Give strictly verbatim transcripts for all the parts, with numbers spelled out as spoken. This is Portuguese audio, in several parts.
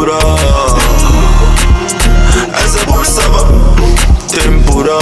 tempura. Essa bolsava tempura.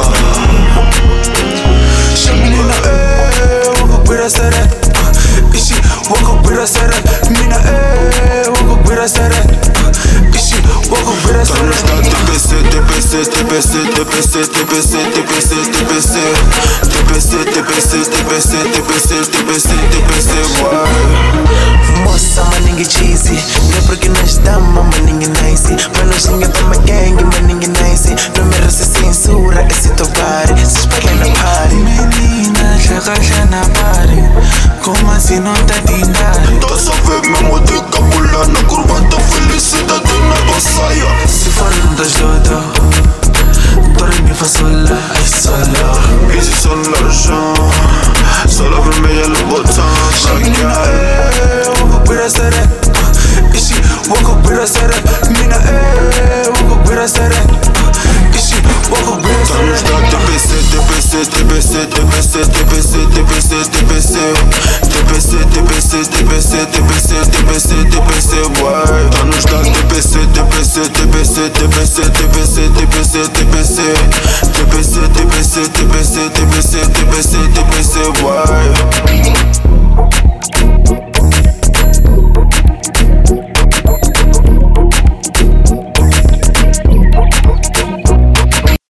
Menina, eh, wako gwira sere. Ishi, wako gwira sere. Menina, eh, wako gwira sere. Ishi, wako gwira sere. Tá no estado T P C, T P C, T P C, T P C, T P C, T P C, T P C, T P C, T P C, T P C, T P C, T P C, T P C, boy. Moça, maningue cheesy. Não é porque nós estamos, maningue nice. Mas nós ninguém tá uma gang, maningue nice. Não merece censura, esse teu body. Se espalha na party. Menina, chega na party. Como assim não tá tentando? Tá só ver mesmo de capular na curva da felicidade na passaia. Se for um das doido, torre mi fa sola, ai sola. Easy sur l'argent, sur la vermeille le botão. Menina, eh, wako gwira sere. Ishi, wako gwira sere. Menina, eh, wako gwira sere. Ishi, wako gwira Tá no sere. estado T P C, T P C, T P C, T P C, T P C, T P C, T P C, T P C, T P C, T P C, T P C, T P C, T P C, boy. Tá no estado T P C, T P C, T P C, T P C, T P C, T P C, T P C, T P C, T P C, T P C, T P C, T P C, T P C, boy.